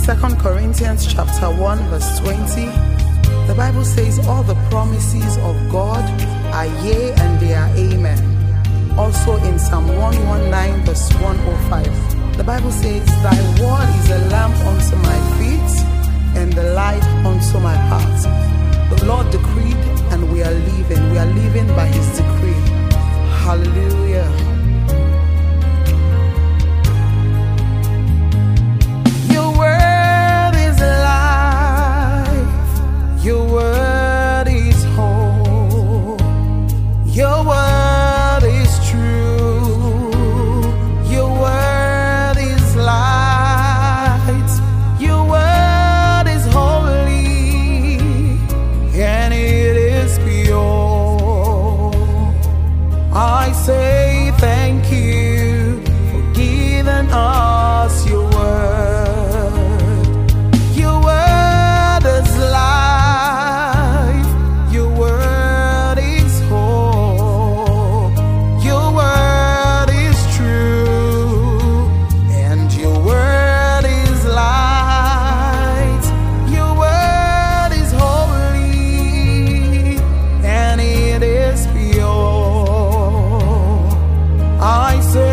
2 Corinthians chapter 1 verse 20, the Bible says all the promises of God are yea and they are amen. Also in Psalm 119 verse 105, the Bible says, thy word is a lamp unto my feet and the light unto my path. The Lord decreed and we are living. We are living by his decree. Hallelujah. Your word is life. Your word is hope. Your word is true. Your word is light. Your word is holy. And it is pure. I say thank you for giving us your word. Your word is life. Your word is hope. Your word is true. And your word is light. Your word is holy. And it is pure. I say